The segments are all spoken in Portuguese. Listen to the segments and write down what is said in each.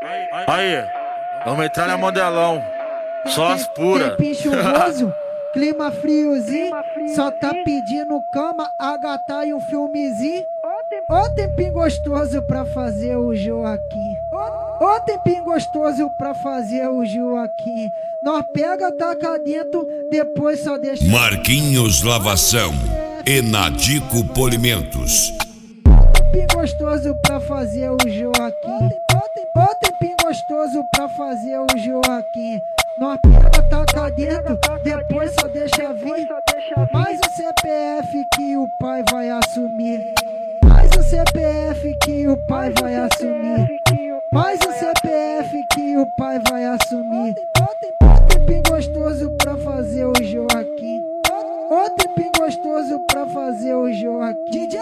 Aí, vamos entrar na modelão. Só as puras. Tempinho chuvoso, clima friozinho. Só tá pedindo cama, agatar e um filmezinho. Ô tempinho gostoso pra fazer o Joaquim. Ô tempinho gostoso pra fazer o Joaquim. Nós pega, taca dentro, depois só deixa. Marquinhos Lavação e Nadico Polimentos. Tempinho gostoso pra fazer o Joaquim. Ô tempinho gostoso pra fazer o Joaquim. Nós pega, taca dentro, depois só deixa vir. Mais o CPF que o pai vai assumir. Mais o CPF que o pai vai assumir. Mais o CPF que o pai vai assumir. Ô tempinho gostoso pra fazer o Joaquim. Ô tempinho gostoso pra fazer o Joaquim. DJ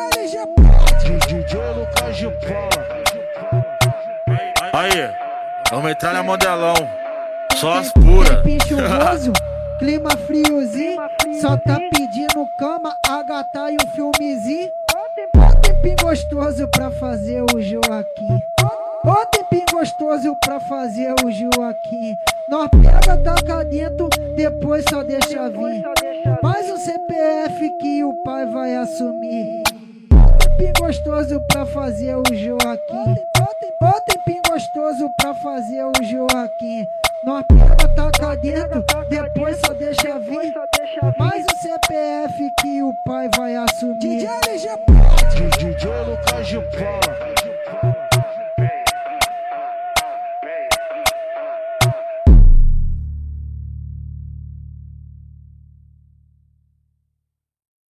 Lucas de Paula. Aí, vamos entrar na modelão. Só as puras. Tempinho chuvoso, clima friozinho. Só tá pedindo cama, agatar e um filmezinho. Ô tempinho gostoso pra fazer o Joaquim. Ô tempinho gostoso pra fazer o Joaquim. Nós pega, taca dentro, depois só deixa vir. Mais um CPF que o pai vai assumir. Ô tempinho gostoso pra fazer o Joaquim. Ô tempinho gostoso pra fazer o Joaquim. Nós pega, taca dentro, depois só deixa vir. Mais um CPF que o pai vai assumir. DJ Lucas de Paula.